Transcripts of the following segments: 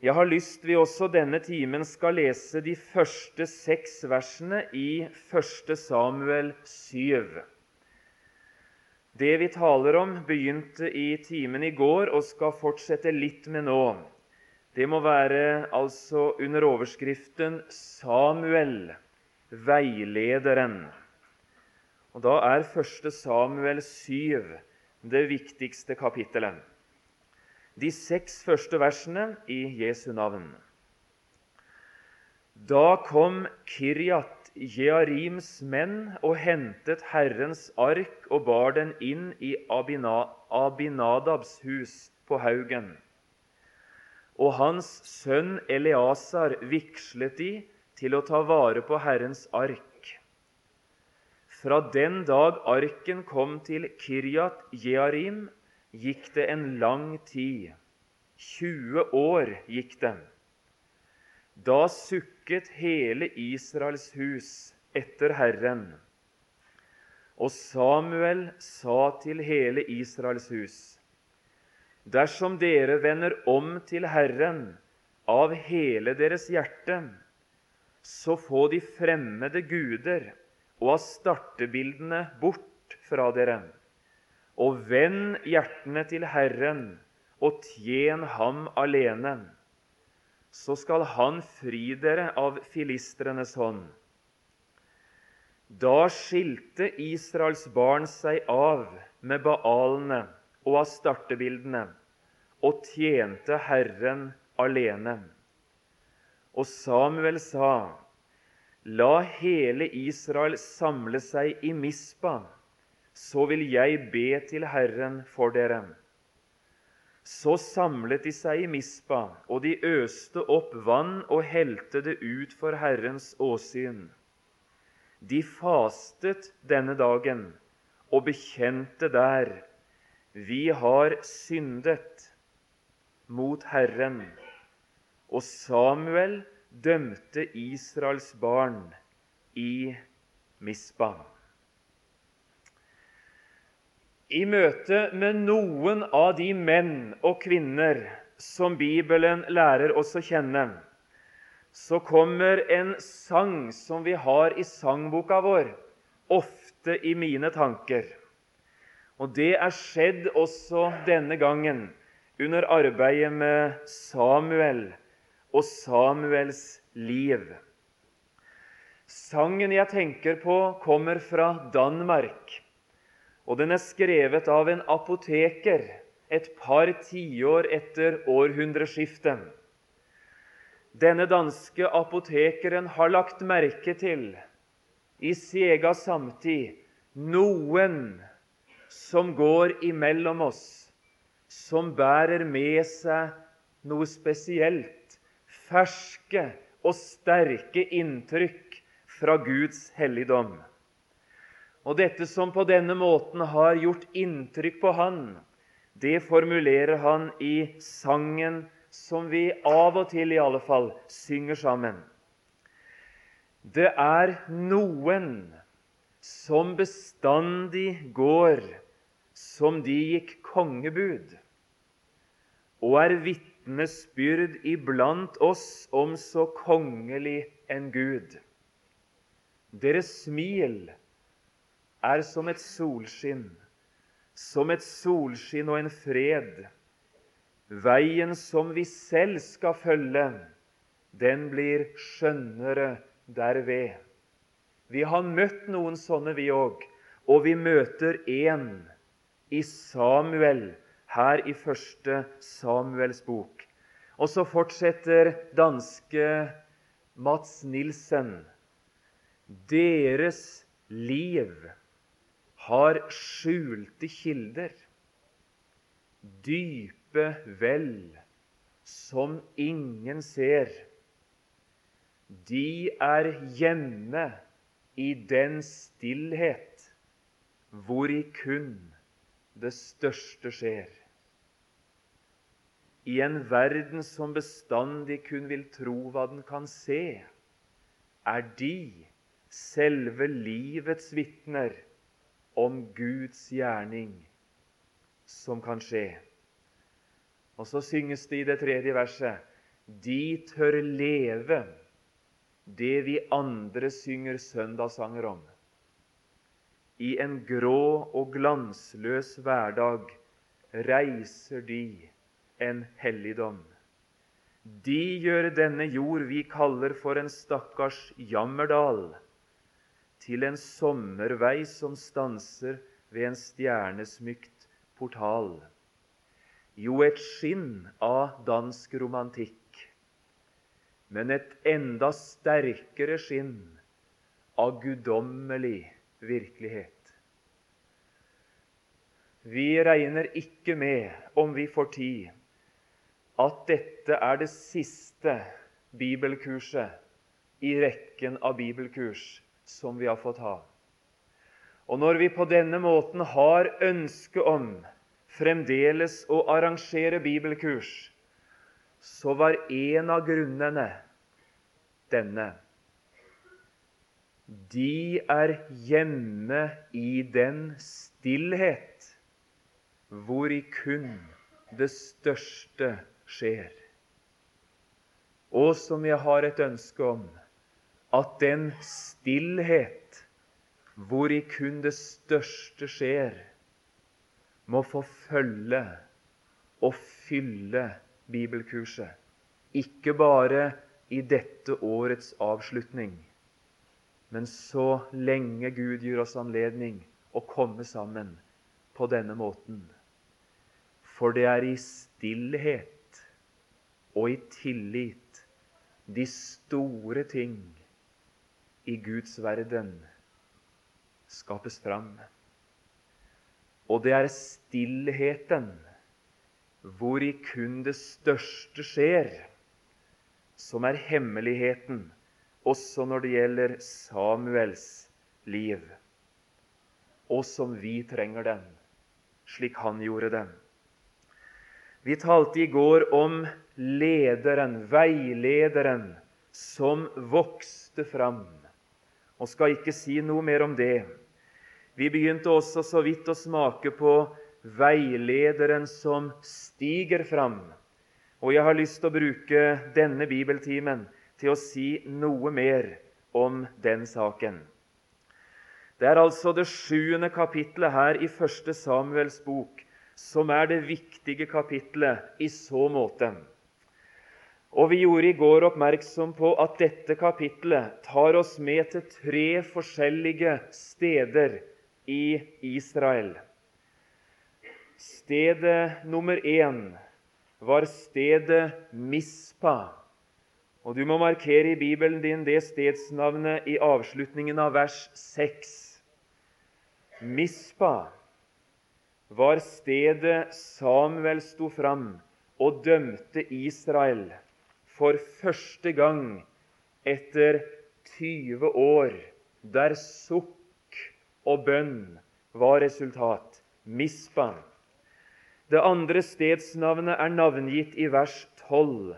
Jeg har lyst vi også denne timen skal lese de første 6 versene i 1. Samuel 7. Det vi taler om begynte i timen i går og skal fortsette litt med nå. Det må være altså under overskriften Samuel, veilederen. Og da er 1. Samuel 7 det viktigste kapittelet. De 6 første versene i Jesu navn. Da kom Kirjat Jearims menn og hentet Herrens ark og bar den inn i Abinadabs hus på haugen. Og hans sønn Eleasar vigslet de til å ta vare på Herrens ark. Fra den dag arken kom til Kirjat Jearim, gikk det en lang tid. 20 år gikk det. Da sukket hele Israels hus etter Herren. Og Samuel sa til hele Israels hus: Dersom dere vender om til Herren av hele deres hjerte, så få de fremmede guder og astartebildene bort fra dere, og vend hjertene til Herren, og tjen ham alene. Så skal han fri dere av filistrenes hånd. Da skilte Israels barn seg av med Baalene og astartebildene, og tjente Herren alene. Og Samuel sa: La hele Israel samle seg i Mispa, så vil jeg be til Herren for dere. Så samlet de seg i Mispa, og de øste opp vann og helte det ut for Herrens åsyn. De fastet denne dagen og bekjente der: Vi har syndet mot Herren. Og Samuel dømte Israels barn i Mispa. I møte med noen av de menn og kvinner som Bibelen lærer oss å kjenne, så kommer en sang som vi har i sangboka vår, ofte i mine tanker. Og det er skjedd også denne gangen under arbeidet med Samuel og Samuels liv. Sangen jeg tenker på, kommer fra Danmark. Og den er skrevet av en apoteker et par tiår etter århundreskiftet. Denne danske apotekeren har lagt merke til i sega samtid noen som går imellom oss, som bærer med seg noe spesielt, ferske og sterke inntrykk fra Guds helligdom. Og dette som på denne måten har gjort inntrykk på han, det formulerer han i sangen som vi av og til i alle fall synger sammen. Det er noen som bestandig går som de gikk kongebud, og er vitnesbyrd iblant oss om så kongelig en Gud. Deres smil er som et solskinn og en fred. Veien som vi selv skal følge, den blir skjønnere derved. Vi har møtt noen sånne vi også, og vi møter en i Samuel, her i 1. Samuels bok. Og så fortsetter danske Mats Nielsen: Deres liv har skjulte kilder, dype vel som ingen ser. De er hjemme i den stillhet hvor i kun det største skjer. I en verden som bestandig kun vil tro hva den kan se, er de selve livets vitner om Guds gjerning som kan skje. Og så synges det i det 3. verset: de tør leve det vi andre synger søndagssanger om. I en grå og glansløs hverdag reiser de en helligdom. De gjør denne jord vi kaller for en stakkars jammerdal, til en sommervei som stanser ved en stjernesmykt portal. Jo, et skinn av dansk romantikk, men et enda sterkere skinn av guddommelig virkelighet. Vi regner ikke med, om vi får tid, at dette er det siste bibelkurset i rekken av bibelkurs som vi har fått ha. Og når vi på denne måten har ønske om fremdeles å arrangere bibelkurs, så var en av grunnene denne: de er hjemme i den stillhet hvor i kun det største skjer. Og som jeg har et ønske om, at den stillhet hvor i kun det største skjer, må få følge og fylle bibelkurset, ikke bare i dette årets avslutning, men så lenge Gud gir oss anledning å komme sammen på denne måten. For det er i stillhet og i tillit de store ting i Guds verden skapes fram. Og det er stillheten hvor i kun det største skjer, som er hemmeligheten også når det gjelder Samuels liv, og som vi trenger den, slik han gjorde den. Vi talte i går om lederen, veilederen, som vokste fram, og skal ikke si noe mer om det. Vi begynte også så vidt å smake på veilederen som stiger fram, og jeg har lyst til å bruke denne bibeltimen til å si noe mer om den saken. Det er altså det 7. kapitlet her i 1. Samuels bok, som er det viktige kapitlet i så måte. Og vi gjorde i går oppmerksom på at dette kapitlet tar oss med til 3 forskjellige steder i Israel. Stedet nummer 1 var stedet Mispa. Og du må markere i Bibelen din det stedsnavnet i avslutningen av vers 6. Mispa var stedet Samuel sto fram og dømte Israel for første gang etter 20 år, der sukk og bønn var resultat. Mispa. Det andre stedsnavnet er navngitt i vers 12.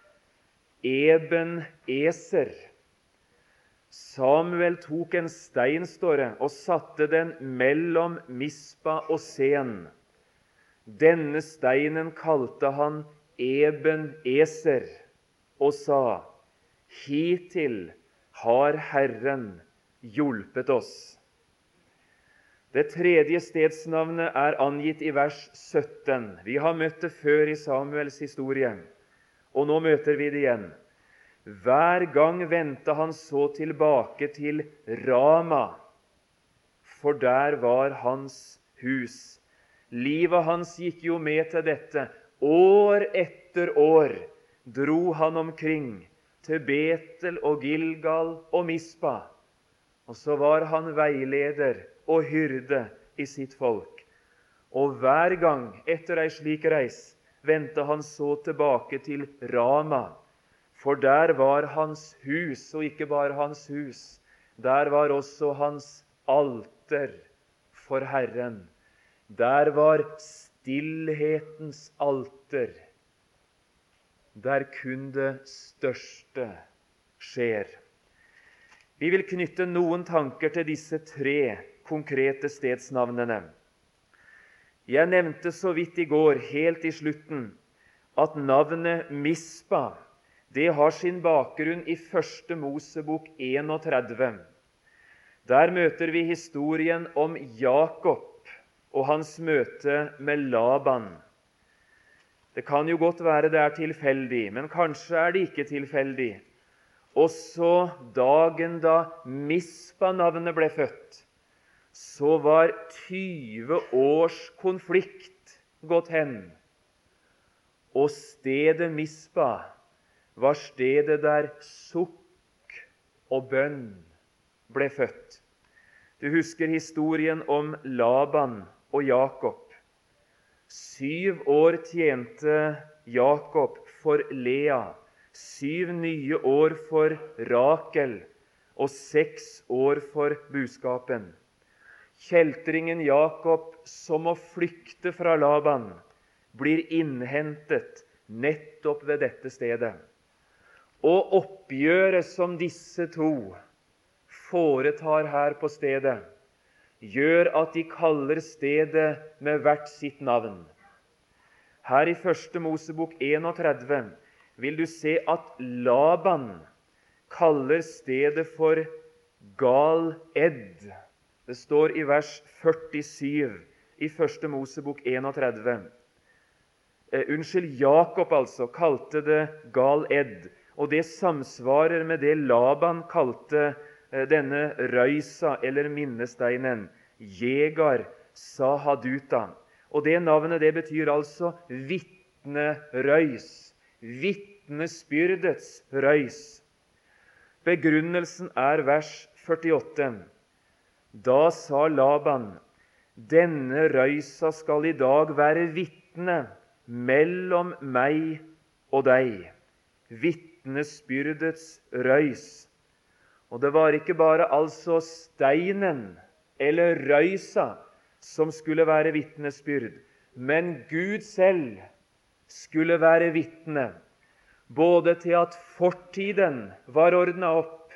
Eben Eser. Samuel tok en stein, står det, og satte den mellom Mispa og Sen. Denne steinen kalte han Eben Eser og sa: hittil har Herren hjulpet oss. Det tredje stedsnavnet er angitt i vers 17. Vi har møtt det før i Samuels historie, og nå møter vi det igjen. Hver gang vendte han så tilbake til Rama, for der var hans hus. Livet hans gikk jo med til dette. År etter år dro han omkring til Betel og Gilgal og Mispa. Og så var han veileder og hyrde i sitt folk. Og hver gang etter ei slik reis vendte han så tilbake til Rama, for der var hans hus, og ikke bare hans hus. Der var også hans alter for Herren. Der var stillhetens alter, der kun det største skjer. Vi vil knytte noen tanker til disse 3 konkrete stedsnavnene. Jeg nevnte så vidt i går, helt i slutten, at navnet Mispa det har sin bakgrunn i første Mosebok 31. Der møter vi historien om Jakob og hans møte med Laban. Det kan jo godt være det er tilfeldig, men kanskje er det ikke tilfeldig. Også dagen da Mispa-navnet ble født, så var 20 års konflikt gått hen. Og stedet Mispa var stedet der sukk og bønn ble født. Du husker historien om Laban og Jakob. 7 år tjente Jakob for Lea, 7 nye år for Rakel og 6 år for buskapen. Kjeltringen Jakob, som må flykte fra Laban, blir innhentet nettopp ved dette stedet. Og oppgjøret som disse to foretar her på stedet, gjør at de kaller stedet med hvert sitt navn. Her i første Mosebok 31 vil du se at Laban kaller stedet for Gal-Ed. Det står i vers 47 i første Mosebok 31. Jakob altså kalte det Gal-Ed, og det samsvarer med det Laban kalte denne røysa eller minnesteinen, Jegar Sahaduta. Og det navnet det betyr altså vitnerøys, vitnesbyrdets røys. Begrunnelsen er vers 48. Da sa Laban, denne røysa skal i dag være vitne mellom meg og deg. Vitnesbyrdets røys. Og det var ikke bare altså steinen eller røysa som skulle være vitnesbyrd, men Gud selv skulle være vitne, både til at fortiden var ordnet opp,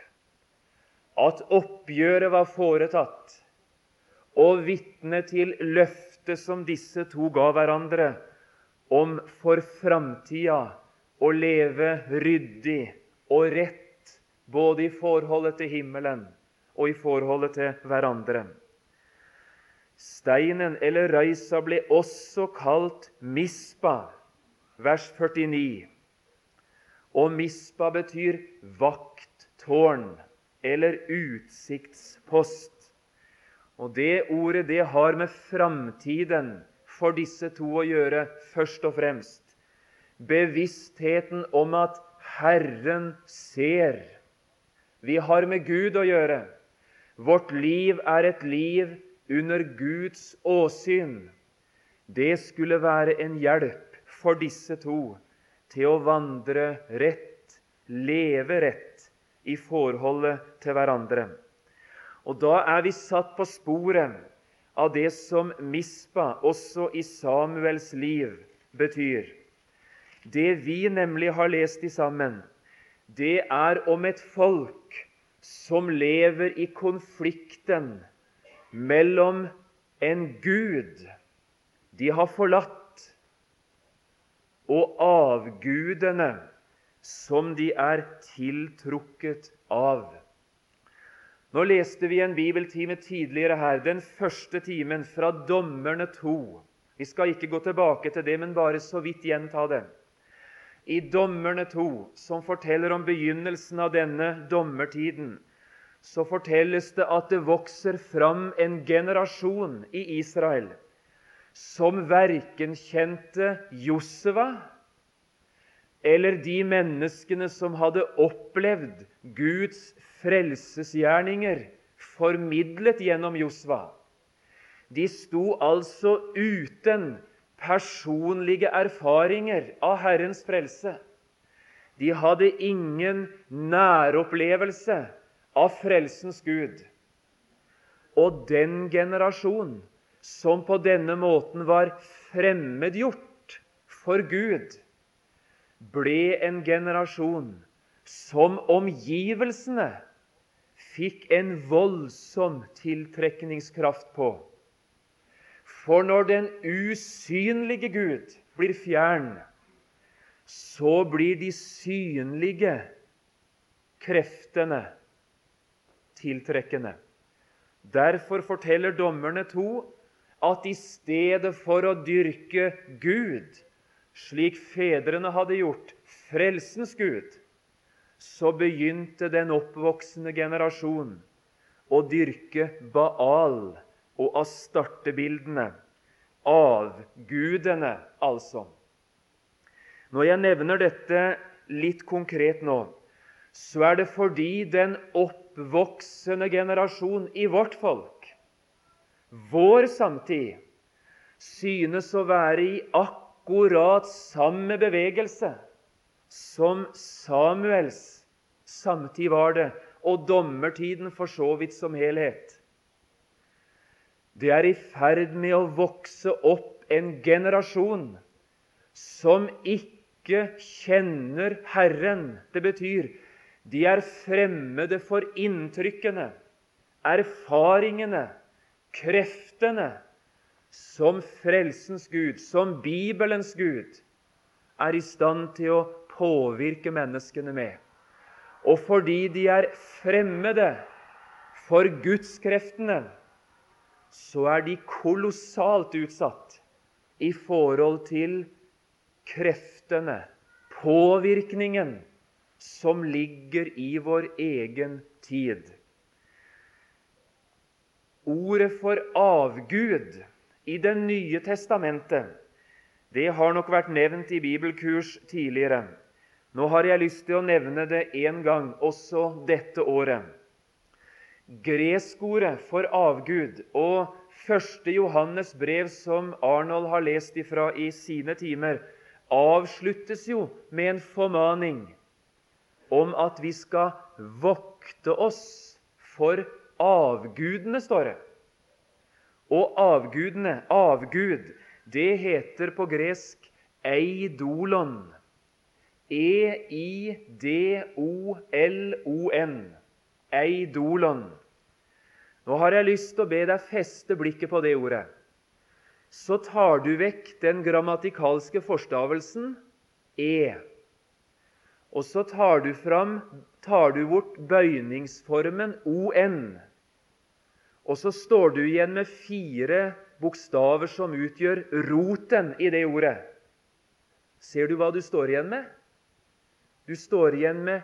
at oppgjøret var foretatt, og vitne til løftet som disse to ga hverandre om for framtida å leve ryddig og rett, både i forholdet til himmelen og i forholdet til hverandre. Steinen eller røysa ble også kalt Mispa, vers 49. Og Mispa betyr vakttårn eller utsiktspost. Og det ordet det har med framtiden for disse to å gjøre først og fremst. Bevisstheten om at Herren ser. Vi har med Gud å gjøre. Vårt liv er et liv under Guds åsyn. Det skulle være en hjelp for disse to til å vandre rett, leve rett i forholdet til hverandre. Og da er vi satt på sporet av det som Mispa også i Samuels liv betyr. Det vi nemlig har lest i sammen, det er om et folk som lever i konflikten mellom en Gud de har forlatt, og avgudene som de er tiltrukket av. Nå leste vi en bibeltime tidligere her, den første timen fra Dommerne 2. Vi skal ikke gå tilbake til det, men bare så vidt gjenta det. I Dommerne 2, som forteller om begynnelsen av denne dommertiden, så fortelles det at det vokser fram en generasjon i Israel som verken kjente Josua eller de menneskene som hadde opplevd Guds frelsesgjerninger formidlet gjennom Josua. De sto altså uten personlige erfaringer av Herrens frelse. De hadde ingen næropplevelse av frelsens Gud. Og den generasjon som på denne måten var fremmedgjort for Gud, ble en generasjon som omgivelsene fikk en voldsom tiltrekningskraft på. For når den usynlige Gud blir fjern, så blir de synlige kreftene tiltrekkende. Derfor forteller Dommerne 2 at i stedet for å dyrke Gud, slik fedrene hadde gjort, frelsens Gud, så begynte den oppvoksende generasjon å dyrke Baal og Astarte-bildene, avgudene altså. Når jeg nevner dette litt konkret nå, så er det fordi den oppvoksende generasjon i vårt folk, vår samtid, synes å være i akkurat samme bevegelse som Samuels samtid var det, og dommertiden for så vidt som helhet. Det er i ferd med å vokse opp en generasjon som ikke kjenner Herren. Det betyr, de er fremmede for inntrykkene, erfaringene, kreftene som frelsens Gud, som Bibelens Gud, er i stand til å påvirke menneskene med. Og fordi de er fremmede for Gudskreftene, så er de kolossalt utsatt i forhold til kreftene, påvirkningen som ligger i vår egen tid. Ordet for avgud i Det nye testamentet, det har nok vært nevnt i bibelkurs tidligere. Nå har jeg lyst til å nevne det en gang, også dette året. Greskordet for avgud og 1. Johannes brev, som Arnold har lest ifra i sine timer, avsluttes jo med en formaning om at vi skal vokte oss for avgudene, står det. Og avgudene, avgud, det heter på gresk eidolon. E-I-D-O-L-O-N. Eidolon. Nå har jeg lyst til å be deg feste blikket på det ordet. Så tar du vekk den grammatikalske forstavelsen E. Og så tar du bort bøyningsformen O-N. Og så står du igjen med 4 bokstaver som utgjør roten i det ordet. Ser du hva du står igjen med? Du står igjen med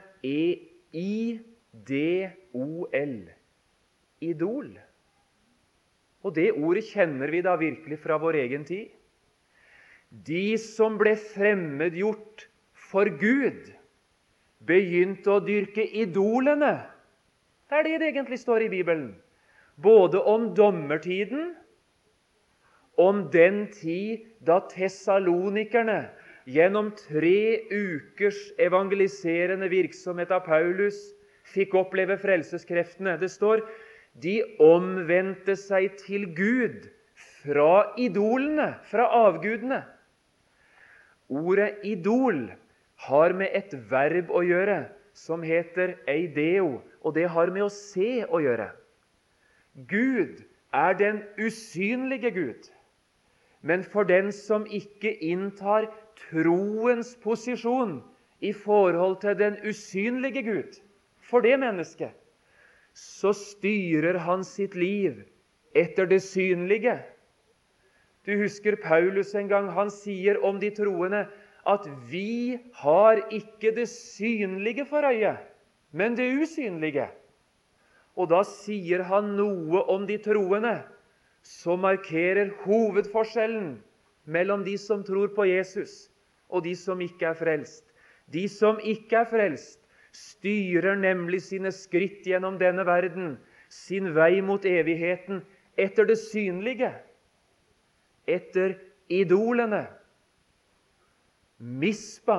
E-I-D-O-L. Idol. Og det ordet kjenner vi da virkelig fra vår egen tid. De som ble fremmedgjort for Gud, begynte å dyrke idolene. Det er det det egentlig står i Bibelen. Både om dommertiden, om den tid da tessalonikerne gjennom 3 ukers evangeliserende virksomhet av Paulus fikk oppleve frelseskreftene. Det står, de omvendte seg til Gud fra idolene, fra avgudene. Ordet idol har med et verb å gjøre som heter eideo, og det har med å se å gjøre. Gud er den usynlige Gud, men for den som ikke inntar troens posisjon i forhold til den usynlige Gud, for det mennesket, så styrer han sitt liv etter det synlige. Du husker Paulus en gang, han sier om de troende at vi har ikke det synlige for øye, men det usynlige. Og da sier han noe om de troende som markerer hovedforskjellen mellom de som tror på Jesus og de som ikke er frelst. De som ikke er frelst, styrer nemlig sine skritt gjennom denne verden, sin vei mot evigheten, etter det synlige, etter idolene. Mispa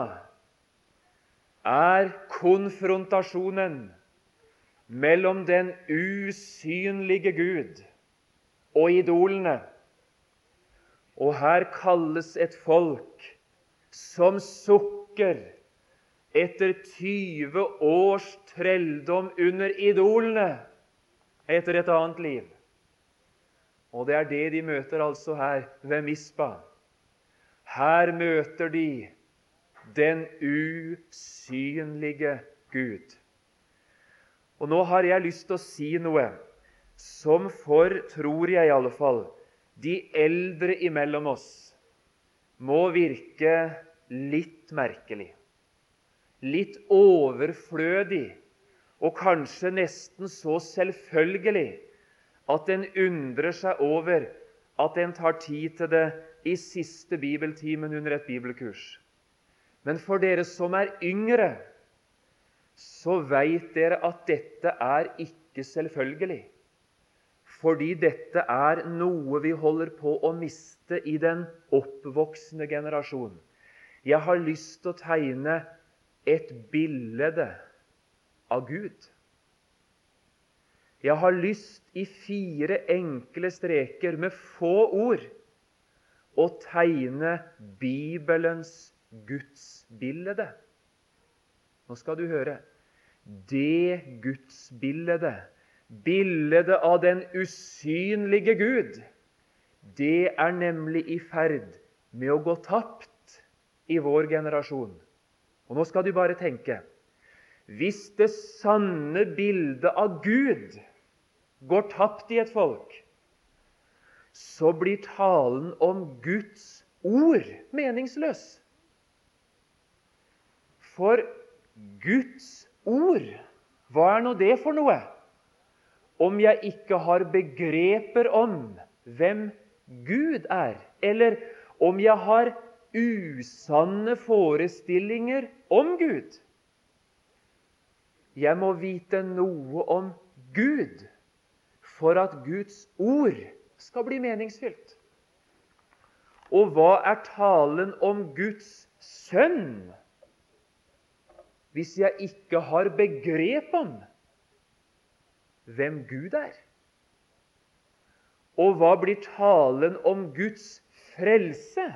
er konfrontasjonen mellom den usynlige Gud og idolene. Og her kalles et folk som sukker etter 20 års trelldom under idolene, etter et annet liv. Og det er det de møter altså her ved Mispa. Her møter de den usynlige Gud. Og nå har jeg lyst til å si noe som tror jeg i alle fall, de eldre imellom oss må virke litt merkelig, litt overflødig, og kanskje nesten så selvfølgelig at en undrer seg over at en tar tid til det i siste bibeltimen under et bibelkurs. Men for dere som yngre, så vet dere at dette ikke selvfølgelig. Fordi dette noe vi holder på å miste i den oppvoksende generasjon. Jeg har lyst til å tegne et bilde av Gud. Jeg har lyst i 4 enkle streker med få ord å tegne Bibelens gudsbilde. Nå skal du høre. Det gudsbildet, bildet av den usynlige Gud, det nemlig i ferd med å gå tapt i vår generasjon. Og nå skal du bare tenke. Hvis det sanne bildet av Gud går tapt i et folk, så blir talen om Guds ord meningsløs. For Guds ord, hva nå det for noe? Om jeg ikke har begreper om hvem Gud eller om jeg har usanne forestillinger om Gud. Jeg må vite noe om Gud for at Guds ord skal bli meningsfylt. Og hva talen om Guds sønn hvis jeg ikke har begrep om hvem Gud Og hva blir talen om Guds frelse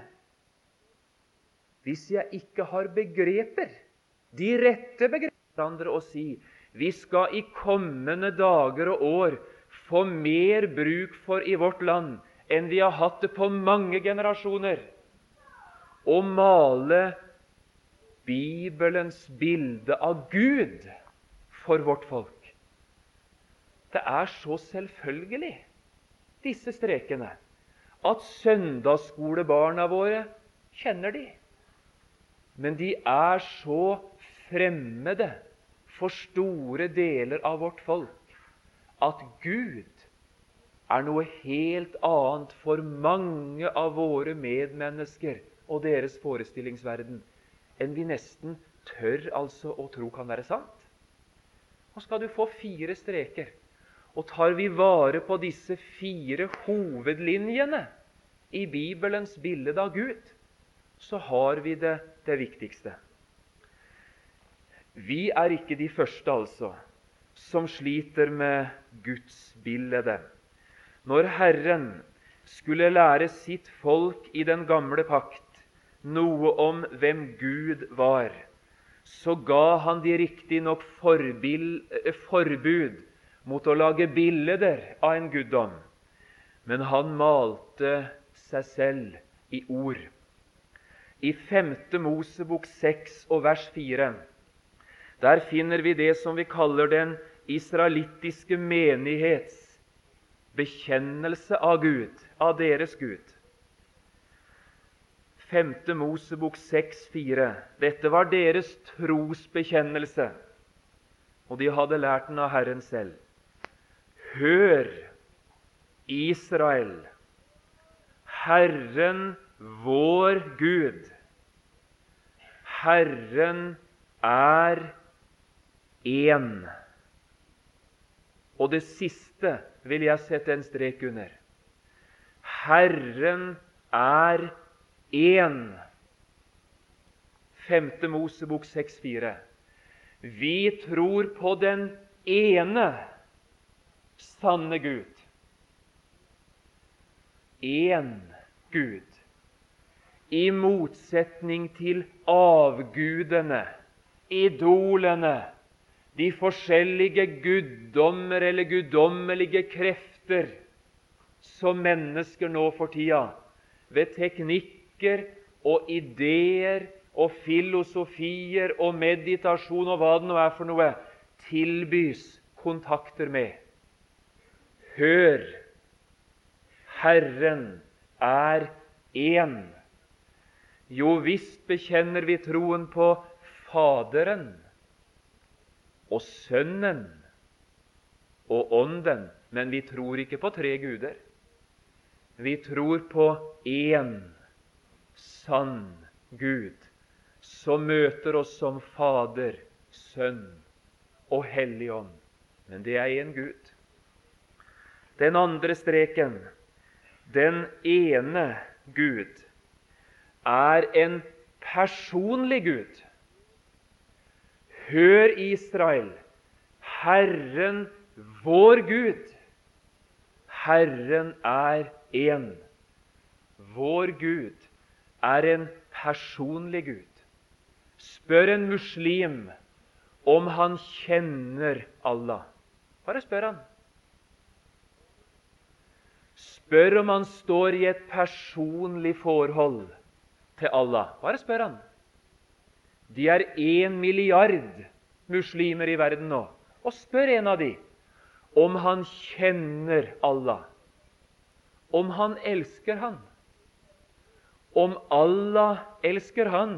hvis jeg ikke har begreper, de rette begreper, og si, vi skal i kommende dager og år få mer bruk for i vårt land enn vi har hatt det på mange generasjoner, og male Bibelens bilde av Gud for vårt folk. Det så selvfølgelig, disse strekene, at søndagsskolebarna våre kjenner de. Men de så fremmede for store deler av vårt folk, at Gud noe helt annet for mange av våre medmennesker og deres forestillingsverden, enn vi nesten tør altså å tro kan være sant. Nå skal du få 4 streker, og tar vi vare på disse 4 hovedlinjene i Bibelens bilde av Gud, så har vi det viktigste. Vi ikke de første, altså, som sliter med Guds bilde. Når Herren skulle lære sitt folk i den gamle pakt noe om hvem Gud var, så ga han de riktig nok forbud mot å lage bilder av en guddom. Men han malte seg selv i ord. I 5. Mosebok 6 og vers 4, der finner vi det som vi kaller den israelittiske menighets bekjennelse av Gud, av deres Gud. 5. Mosebok 6, 4. Dette var deres trosbekjennelse, og de hadde lært den av Herren selv. Hør, Israel, Herren vår Gud, Herren én. Og det siste vil jeg sette en strek under. Herren én. 5. Mosebok 6,4. Vi tror på den ene sanne Gud. En Gud. I motsetning til avgudene, idolene, de forskjellige guddommer eller guddommelige krefter som mennesker nå for tida, ved teknikker og ideer og filosofier og meditasjon og hva det nå er for noe, tilbys kontakter med. Hør, Herren er én. Jo visst bekjenner vi troen på Faderen og Sønnen og Ånden, men vi tror ikke på tre guder. Vi tror på én sann Gud, som møter oss som Fader, Sønn og Hellig Ånd. Men det er én Gud. Den andre streken, den ene Gud, er en personlig Gud. Hør, Israel, Herren vår Gud. Herren er én. Vår Gud er en personlig Gud. Spør en muslim om han kjenner Allah. Bare spør han. Spør om han står i et personlig forhold til Allah. Bare spør han. De er 1 milliard muslimer i verden nå. Og spør en av de om han kjenner Allah. Om han elsker han. Om Allah elsker han.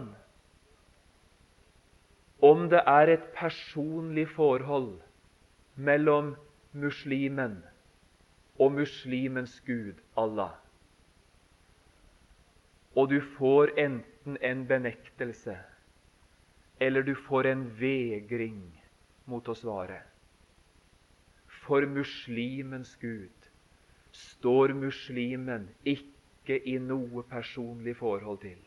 Om det er et personlig forhold mellom muslimen og muslimens Gud, Allah. Og du får enten en benektelse, eller du får en vegring mot å svare. For muslimens Gud står muslimen ikke i noe personlig forhold til.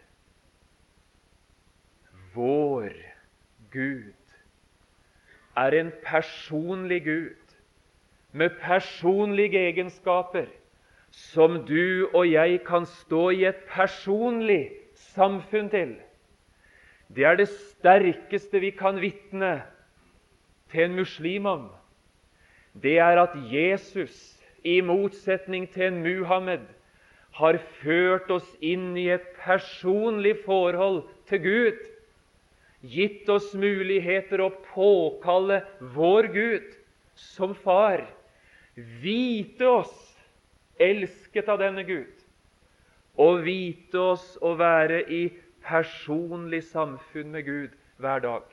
Vår Gud er en personlig Gud, med personlige egenskaper, som du og jeg kan stå i et personlig samfunn til. Det er det sterkeste vi kan vitne til en muslim om. Det er at Jesus, i motsetning til en Muhammed, har ført oss inn i et personlig forhold til Gud, gitt oss muligheter å påkalle vår Gud som far, vite oss elsket av denne Gud, og vite oss å være i personlig samfunn med Gud hver dag.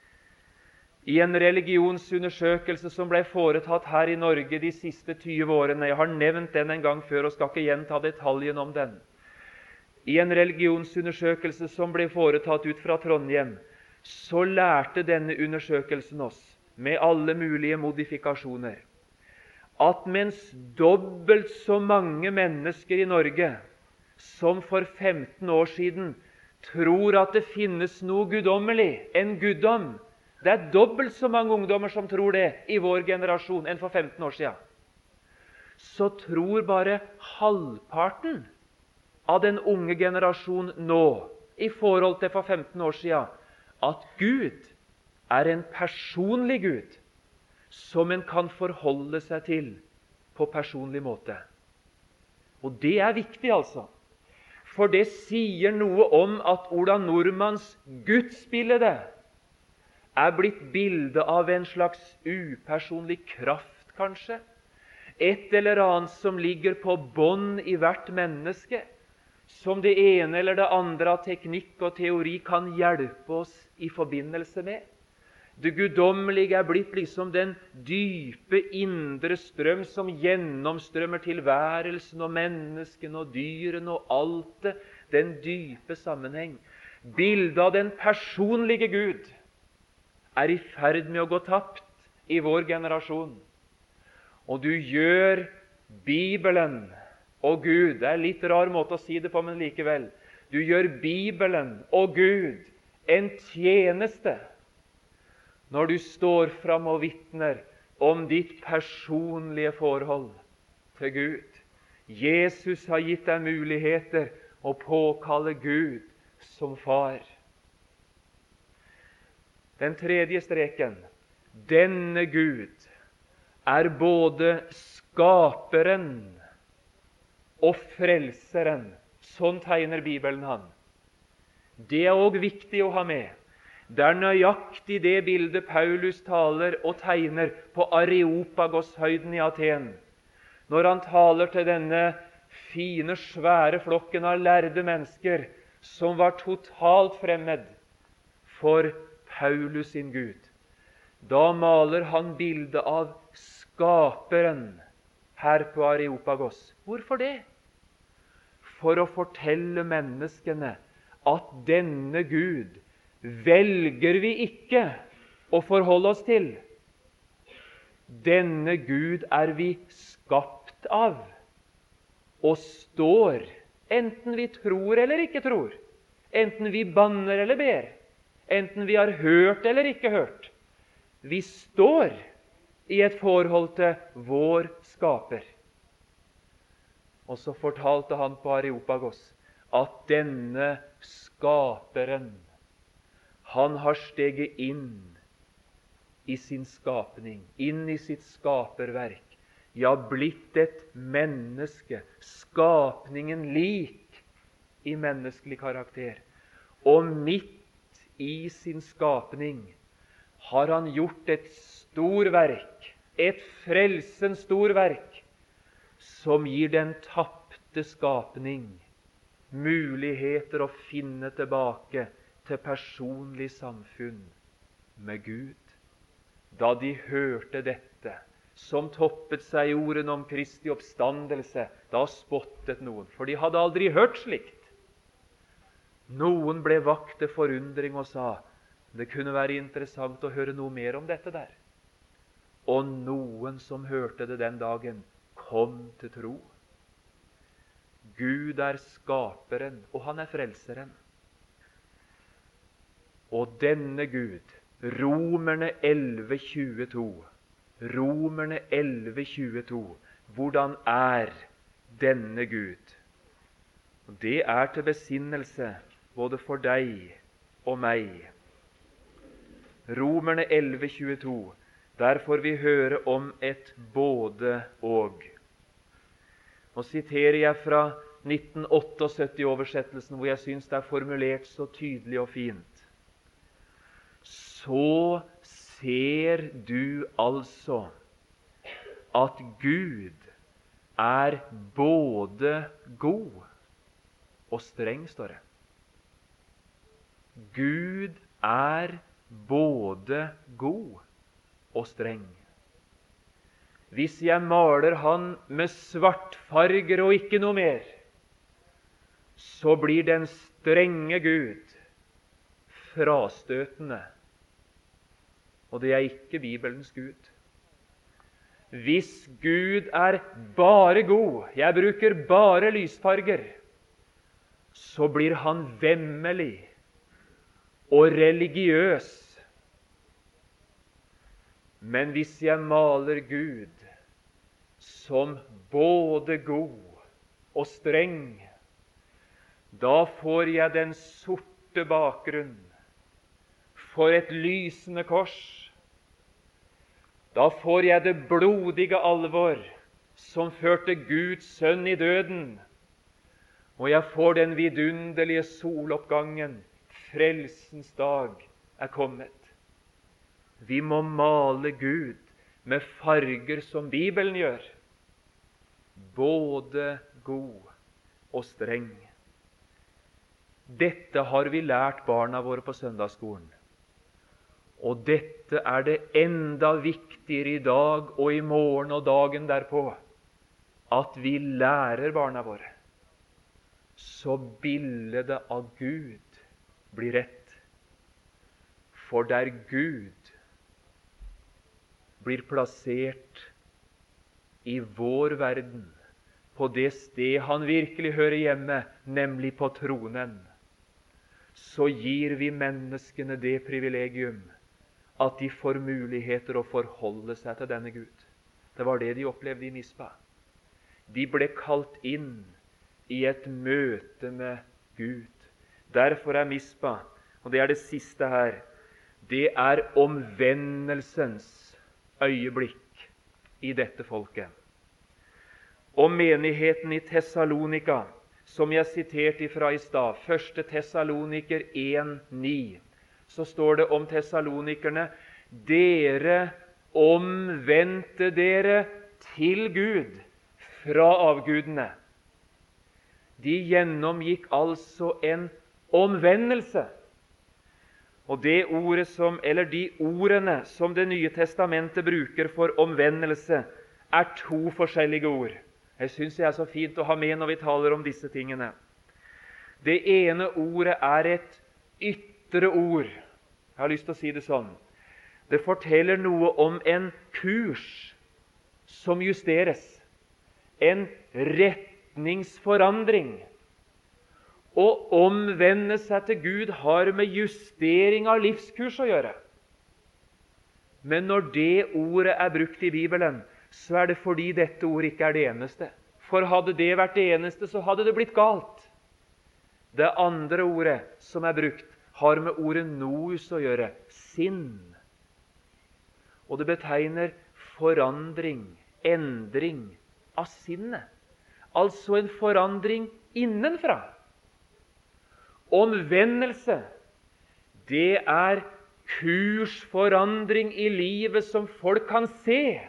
I en religionsundersøkelse som ble foretatt her i Norge de siste 20 årene, jeg har nevnt den en gang før og skal ikke gjenta detaljen om den. I en religionsundersøkelse som ble foretatt ut fra Trondheim, så lærte denne undersøkelsen oss, med alle mulige modifikasjoner, at mens dobbelt så mange mennesker i Norge som for 15 år siden tror at det finnes noe guddommelig, en guddom, det er dobbelt så mange ungdommer som tror det i vår generasjon enn for 15 år siden, så tror bare halvparten av den unge generasjon nå, i forhold til for 15 år siden, at Gud er en personlig Gud, som en kan forholde seg til på personlig måte. Og det er viktig, altså. For det sier noe om at Ola Nordmanns gudsbilde er blitt bilde av en slags upersonlig kraft, kanskje. Et eller annet som ligger på bånd i hvert menneske, som det ene eller det andre av teknikk og teori kan hjelpe oss i forbindelse med. Det guddommelige er blitt liksom den dype indre strøm som gjennomstrømmer tilværelsen og menneskene og dyrene og alt det, den dype sammenheng. Bildet av den personlige Gud er i ferd med å gå tapt i vår generasjon. Og du gjør Bibelen og Gud, det er en litt rar måte å si det på, men likevel, du gjør Bibelen og Gud en tjeneste når du står fram og vitner om ditt personlige forhold til Gud. Jesus har gitt deg muligheter å påkalle Gud som far. Den tredje streken, denne Gud er både skaperen og frelseren. Sånn tegner Bibelen han. Det er også viktig å ha med. Det er nøyaktig det bildet Paulus taler og tegner på Areopagos-høyden i Aten, når han taler til denne fine, svære flokken av lærde mennesker som var totalt fremmed for Paulus sin Gud. Da maler han bildet av skaperen her på Areopagos. Hvorfor det? For å fortelle menneskene at denne Gud velger vi ikke å forholde oss til. Denne Gud er vi skapt av, og står, enten vi tror eller ikke tror, enten vi banner eller ber, enten vi har hørt eller ikke hørt. Vi står i et forhold til vår skaper. Og så fortalte han på Areopagos at denne skaperen, han har steget inn i sin skapning, inn i sitt skaperverk, ja, blitt et menneske, skapningen lik i menneskelig karakter. Og midt i sin skapning har han gjort et storverk, et frelsens storverk, som gir den tapte skapning muligheter å finne tilbake til personlig samfunn med Gud. Da de hørte dette, som toppet seg i ordene om Kristi oppstandelse, da spottet noen, for de hadde aldri hørt slikt. Noen ble vakt til forundring og sa, det kunne være interessant å høre noe mer om dette der. Og noen som hørte det den dagen, kom til tro. Gud er skaperen, og han er frelseren. Og denne Gud, Romerne 11,22, Romerne 11,22, hvordan er denne Gud? Det er til besinnelse både for deg og meg. Romerne 11,22, der får vi høre om et både og. Nå siterer jeg fra 1978-oversettelsen, hvor jeg synes det er formulert så tydelig og fint. Så ser du altså at Gud er både god og streng, står det. Gud er både god og streng. Hvis jeg maler han med svartfarger og ikke noe mer, så blir den strenge Gud frastøtende. Og det er ikke Bibelens Gud. Hvis Gud er bare god, jeg bruker bare lysfarger, så blir han vemmelig og religiøs. Men hvis jeg maler Gud som både god og streng, da får jeg den sorte bakgrunn for et lysende kors. Da får jeg det blodige alvor som førte Guds sønn i døden, og jeg får den vidunderlige soloppgangen. Frelsens dag er kommet. Vi må male Gud med farger som Bibelen gjør, både god og streng. Dette har vi lært barna våre på søndagsskolen. Og dette er det enda viktigere i dag og i morgen og dagen derpå, at vi lærer barna våre, så bildet av Gud blir rett. For der Gud blir plassert i vår verden, på det sted han virkelig hører hjemme, nemlig på tronen, så gir vi menneskene det privilegium at de får muligheter å forholde seg til denne Gud. Det var det de opplevde i Mispa. De ble kalt inn i et møte med Gud. Derfor er Mispa, og det er det siste her, det er omvendelsens øyeblikk i dette folket. Og menigheten i Tessalonika som jeg siterte ifra i stad, 1. Tessaloniker 1,9, så står det om tessalonikerne: dere omvendte dere til Gud fra avgudene. De gjennomgikk altså en omvendelse. Og de ordene som Det nye testamentet bruker for omvendelse, er to forskjellige ord. Jeg synes det er så fint å ha med når vi taler om disse tingene. Det ene ordet er et ytre ord. Jeg har lyst til å si det sånn. Det forteller noe om en kurs som justeres. En retningsforandring. Å omvende seg til Gud har med justering av livskurs å gjøre. Men når det ordet er brukt i Bibelen, så er det fordi dette ordet ikke er det eneste. For hadde det vært det eneste, så hadde det blitt galt. Det andre ordet som er brukt, har med ordet nous å gjøre. Sinn. Og det betegner forandring, endring av sinnet. Altså en forandring innenfra. Omvendelse, det er kursforandring i livet som folk kan se,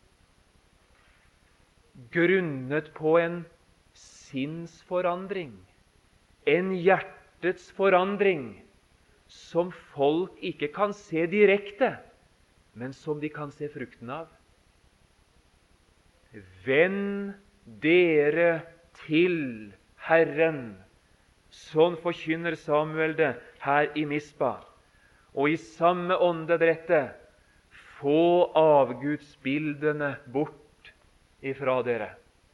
grunnet på en sinnsforandring, en hjertets forandring, som folk ikke kan se direkte, men som de kan se frukten av. Vend dere til Herren. Sånn forkynner Samuel det her i Mispa. Og i samme åndedrette: få avgudsbildene bort ifra dere.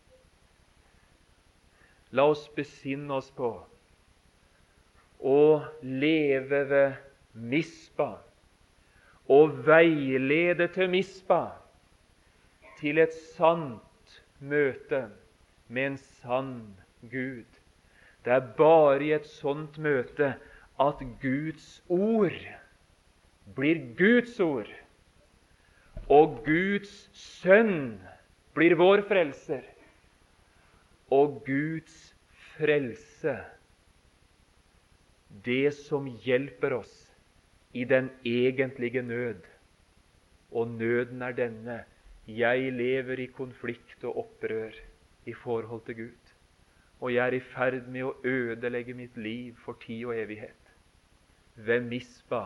La oss besinne oss på å leve ved Mispa og veilede til Mispa, til et sant møte med en sann Gud. Det er bare i et sånt møte at Guds ord blir Guds ord, og Guds sønn blir vår frelser, og Guds frelse, det som hjelper oss i den egentlige nød. Og nøden er denne: jeg lever i konflikt og opprør i forhold til Gud. Og jeg er i ferd med å ødelegge mitt liv for tid og evighet. Ved Mispa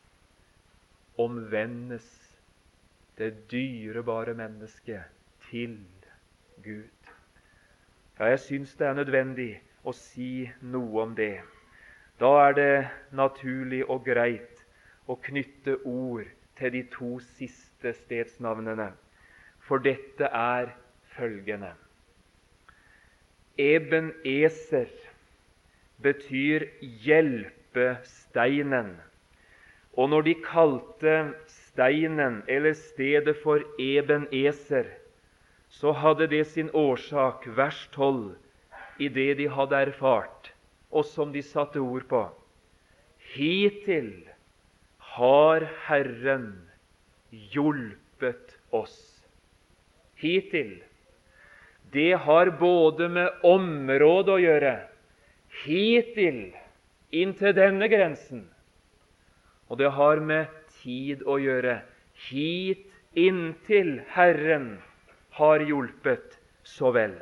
omvendes det dyrebare mennesket til Gud. Ja, jeg synes det er nødvendig å si noe om det. Da er det naturlig og greit å knytte ord til de to siste stedsnavnene. For dette er følgende: Ebenezer betyr hjelpesteinen. Og når de kalte steinen eller stedet for Ebenezer, så hadde det sin årsak, vers 12, i det de hadde erfart, og som de satte ord på. Hittil har Herren hjulpet oss. Hittil. Det har både med område å gjøre, hittil, inntil denne grensen, og det har med tid å gjøre, hit inntil Herren har hjulpet så vel.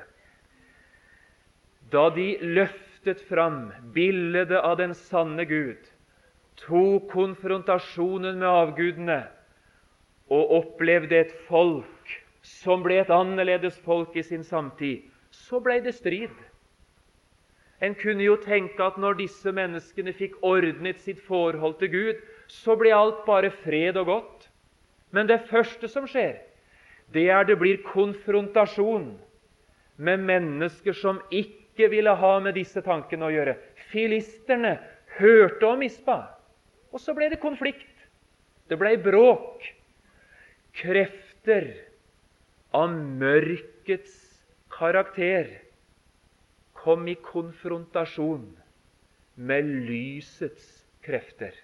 Da de løftet fram bildet av den sanne Gud, tok konfrontasjonen med avgudene og opplevde et folk som ble et annerledes folk i sin samtid, så ble det strid. En kunne jo tenke at når disse menneskene fikk ordnet sitt forhold til Gud, så ble alt bare fred og godt. Men det første som skjer, det blir konfrontasjon med mennesker som ikke ville ha med disse tankene å gjøre. Filisterne hørte om Mispa, og så ble det konflikt. Det ble bråk. Krefter av mørkets karakter kom i konfrontasjon med lysets krefter.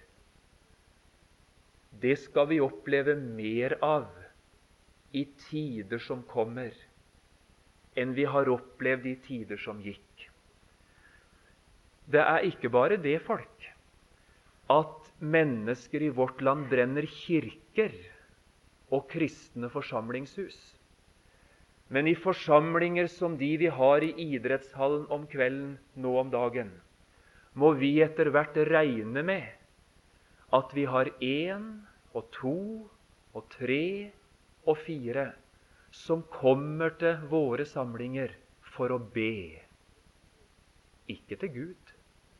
Det skal vi oppleve mer av i tider som kommer, enn vi har opplevd i tider som gikk. det er ikke bare det, folk, at mennesker i vårt land brenner kirker og kristne forsamlingshus. Men i forsamlinger som de vi har i idrettshallen om kvelden nå om dagen, må vi etter hvert regne med at vi har 1 og 2 og 3 og 4 som kommer til våre samlinger for å be. Ikke til Gud,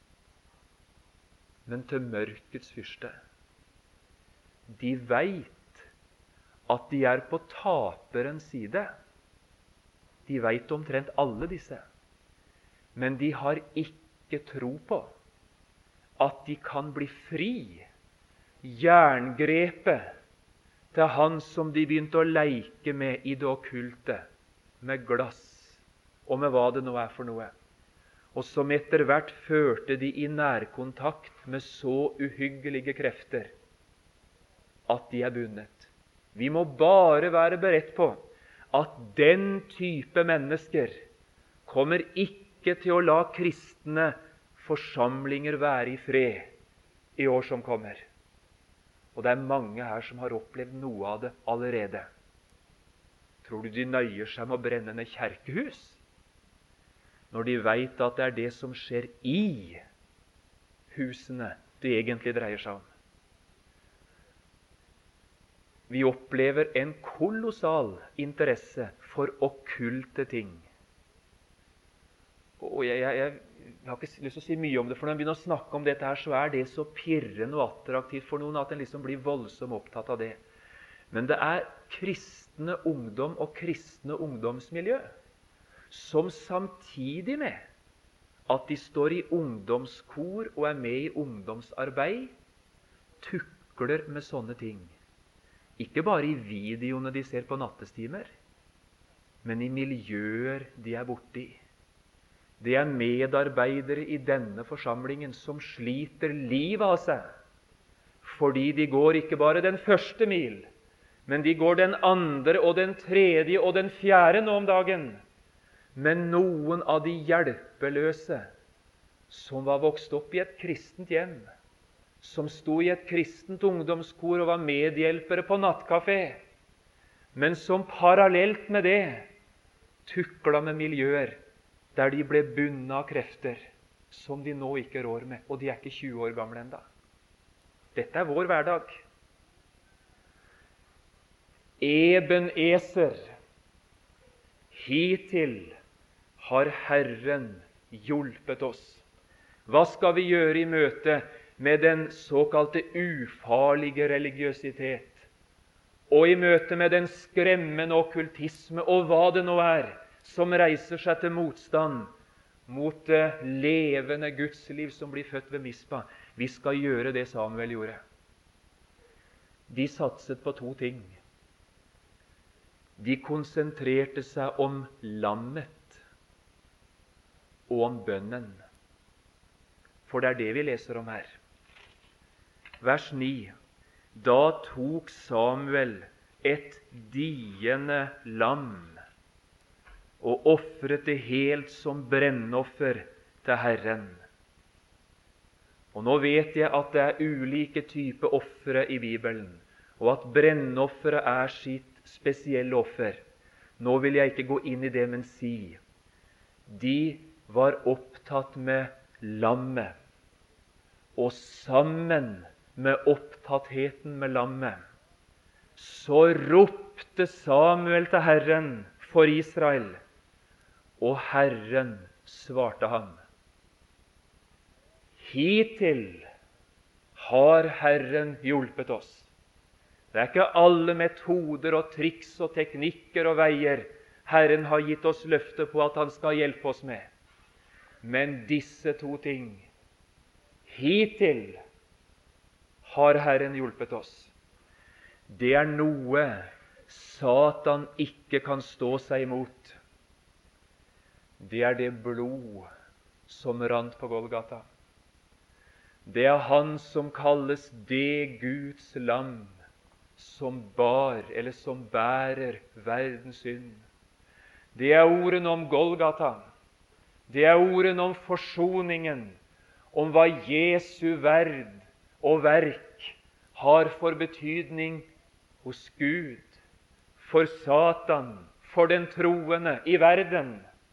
men til mørkets fyrste. De vet at de er på taperens side. De vet omtrent alle disse. Men de har ikke tro på at de kan bli fri, jerngrepet til han som de begynte å leke med i det okkulte, med glass og med hva det nå er for noe, og som etter hvert førte de i nærkontakt med så uhyggelige krefter at de er bundet. Vi må bare være beredt på at den type mennesker kommer ikke til å la kristne forsamlinger være i fred i år som kommer. Og det er mange her som har opplevd noe av det allerede. Tror du de nøyer seg med å brenne ned kjerkehus, når de vet at det er det som skjer i husene det egentlig dreier seg om? Vi opplever en kolossal interesse for okkulte ting. Og jeg har ikke lyst til å si mye om det, for når jeg begynner å snakke om dette her, så er det så pirrende og attraktivt for noen at en liksom blir voldsomt opptatt av det. Men det er kristne ungdom og kristne ungdomsmiljø som samtidig med at de står i ungdomskor og er med i ungdomsarbeid, tukler med sånne ting. Ikke bare i videoene de ser på nattestimer, men i miljøer de er borte i. Det er medarbeidere i denne forsamlingen som sliter livet av seg, fordi de går ikke bare den første mil, men de går den andre og den tredje og den fjerde nå om dagen. Men noen av de hjelpeløse som var vokst opp i et kristent hjem, som sto i et kristent ungdomskor og var medhjelpere på nattkafé, men som parallelt med det tukla med miljøer der de ble bundet av krefter som de nå ikke rår med, og de er ikke 20 år gamle enda. Dette er vår hverdag. Eben Eser, hittil har Herren hjulpet oss. Hva skal vi gjøre i møte med den såkalte ufarlige religiøsitet, og i møte med den skremmende okkultisme, og hva det nå er som reiser seg til motstand mot det levende Gudsliv som blir født ved Mispa? Vi skal gjøre det Samuel gjorde. De satset på 2 ting. De konsentrerte seg om lammet og om bønnen. For det er det vi leser om her. Vers 9. Da tok Samuel et diende lam og offret det helt som brennoffer til Herren. Og nå vet jeg at det er ulike typer ofre i Bibelen, og at brennofferet er sitt spesielle offer. Nå vil jeg ikke gå inn i det, men si de var opptatt med lammet, og sammen med opptattheten med lammet så ropte Samuel til Herren for Israel, og Herren svarte ham. Hittil har Herren hjulpet oss. Det er ikke alle metoder og triks og teknikker og veier Herren har gitt oss løfte på at han skal hjelpe oss med. Men disse 2 ting, hittil har Herren hjulpet oss. Det er noe Satan ikke kan stå seg imot. Det er det blod som rant på Golgata. Det er han som kalles det Guds lam som bar, eller som bærer verdens synd. Det er ordene om Golgata. Det er ordene om forsoningen, om hva Jesu verd og verk har for betydning hos Gud, for Satan, for den troende i verden.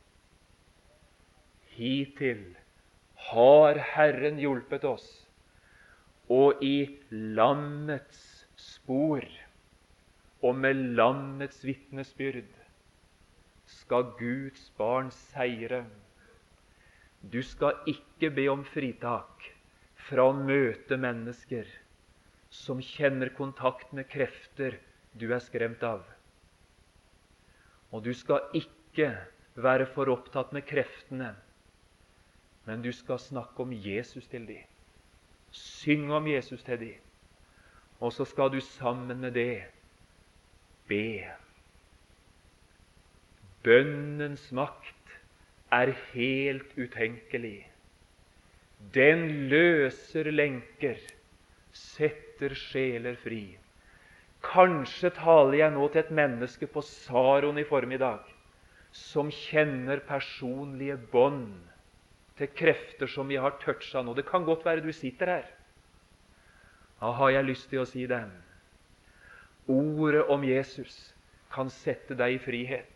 Hittil har Herren hjulpet oss, og i lammets spor og med lammets vitnesbyrd skal Guds barn seire. Du skal ikke be om fritak fra å møte mennesker som kjenner kontakt med krefter du er skremt av. Og du skal ikke være for opptatt med kreftene, men du skal snakke om Jesus til dem. Synge om Jesus til dem. Og så skal du sammen med det be. Bønnens makt er helt utenkelig. Den løser lenker, setter sjeler fri. Kanskje taler jeg nå til et menneske på Saron i formiddag, som kjenner personlige bånd til krefter som vi har touchet nå. Det kan godt være du sitter her. Da har jeg lyst til å si dem. Ordet om Jesus kan sette deg i frihet.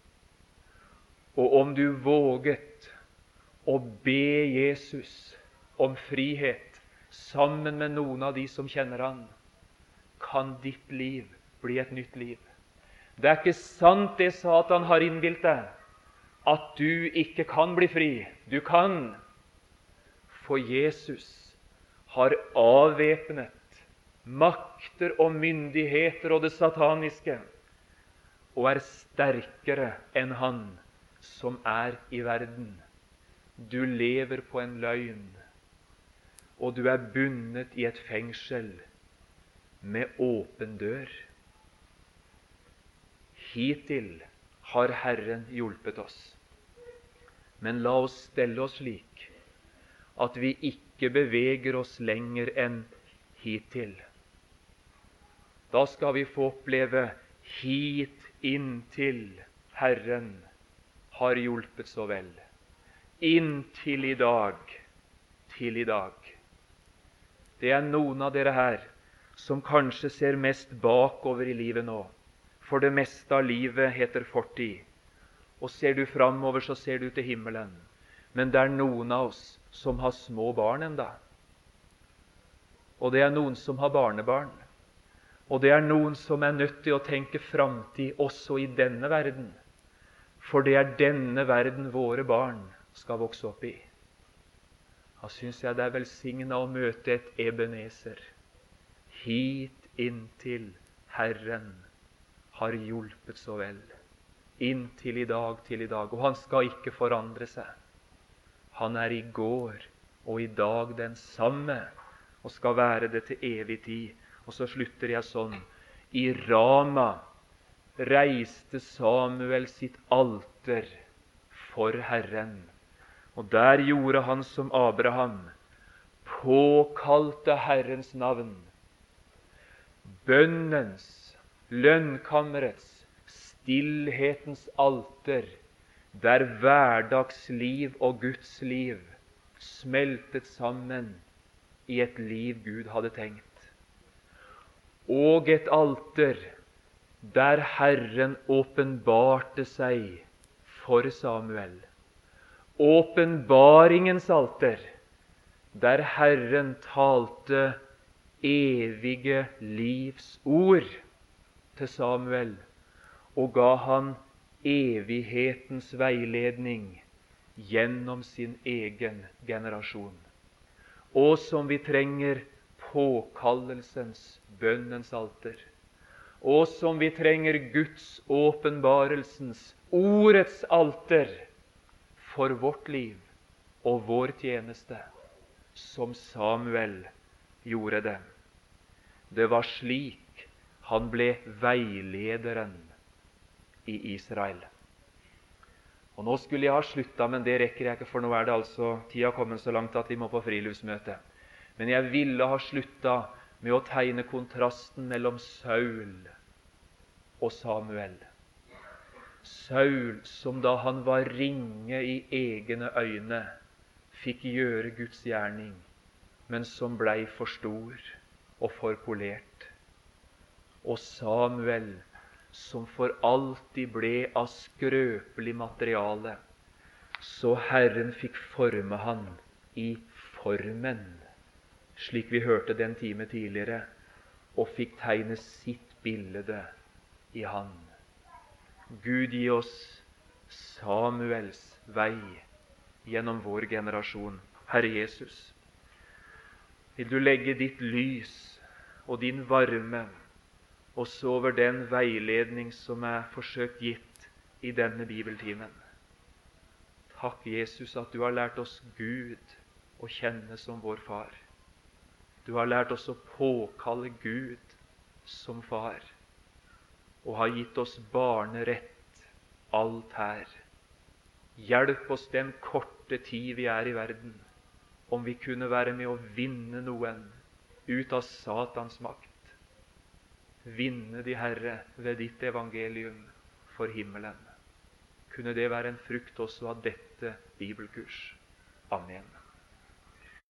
Og om du våget å be Jesus om frihet sammen med noen av de som kjenner han, kan ditt liv bli et nytt liv. Det er ikke sant det Satan har innbilt deg, at du ikke kan bli fri. Du kan, for Jesus har avvæpnet makter og myndigheter og det sataniske, og er sterkere enn han som er i verden. Du lever på en løgn, og du er bundet i et fengsel med åpen dør. Hittil har Herren hjulpet oss. Men la oss stelle oss slik at vi ikke beveger oss lenger enn hittil. Da skal vi få oppleve hit inntil Herren har hjulpet så vel. Inntil i dag, til i dag. Det er noen av dere her som kanskje ser mest bakover i livet nå. For det meste av livet heter fortid. Og ser du framover, så ser du til himmelen. Men det er noen av oss som har små barn enda. Og det er noen som har barnebarn. Og det er noen som er nødt til å tenke framtid også i denne verden. For det er denne verden våre barn skal vokse opp i. Da synes jeg det er velsignet å møte et Ebenezer. Hit inntil Herren har hjulpet så vel. Inntil i dag, til i dag. Og han skal ikke forandre seg. Han er i går og i dag den samme, og skal være det til evig tid. Og så slutter jeg sånn. I Rama reiste Samuel sitt alter for Herren. Og der gjorde han som Abraham, påkalte Herrens navn. Bønnens, lønnkammerets, stillhetens alter, der hverdagsliv og Guds liv smeltet sammen i et liv Gud hadde tenkt. Og et alter der Herren åpenbarte seg for Samuel. Åpenbaringens alter, der Herren talte evige livs ord til Samuel, og ga han evighetens veiledning gjennom sin egen generasjon. Og som vi trenger påkallelsens, bønnens alter. Og som vi trenger Guds åpenbarelsens, ordets alter for vårt liv og vår tjeneste, som Samuel gjorde det. Det var slik han ble veilederen i Israel. Og nå skulle jeg ha sluttet, men det rekker jeg ikke, for nå er det altså tida kommet så langt at vi må på friluftsmøte. Men jeg ville ha sluttet med å tegne kontrasten mellom Saul og Samuel. Saul, som da han var ringe i egne øyne, fikk gjøre Guds gjerning, men som blei for stor og for polert. Og Samuel, som for alltid ble av skrøpelig materiale, så Herren fikk forme han i formen, slik vi hørte den time tidligere, og fikk tegne sitt bilde i han. Gud gi oss Samuels vei gjennom vår generasjon. Herre Jesus, vil du legge ditt lys og din varme også over den veiledning som er forsøkt gitt i denne bibeltimen. Takk, Jesus, at du har lært oss Gud å kjenne som vår far. Du har lært oss å påkalle Gud som far, og har gitt oss barnerett alt her. Hjelp oss den korte tid vi er i verden, om vi kunne være med å vinne noen ut av Satans makt. Vinne de, Herre, ved ditt evangelium for himmelen. Kunne det være en frukt også av dette bibelkurs. Amen.